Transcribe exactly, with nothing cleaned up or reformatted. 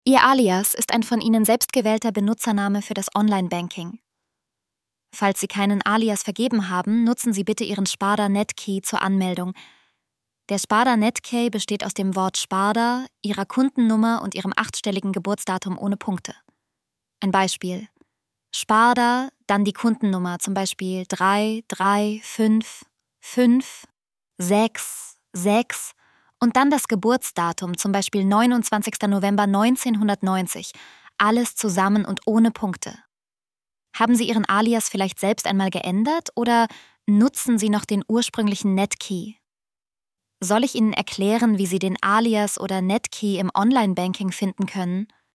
Ihr Alias ist ein von Ihnen selbst gewählter Benutzername für das Online-Banking. Falls Sie keinen Alias vergeben haben, nutzen Sie bitte Ihren Sparda Netkey zur Anmeldung. Der Sparda Netkey besteht aus dem Wort Sparda, Ihrer Kundennummer und Ihrem achtstelligen Geburtsdatum ohne Punkte. Ein Beispiel: Sparda, dann die Kundennummer, zum Beispiel drei drei fünf fünf sechs sechs und dann das Geburtsdatum, zum Beispiel neunundzwanzigster November neunzehnhundertneunzig, alles zusammen und ohne Punkte. Haben Sie Ihren Alias vielleicht selbst einmal geändert oder nutzen Sie noch den ursprünglichen Netkey? Soll ich Ihnen erklären, wie Sie den Alias oder Netkey im Online-Banking finden können?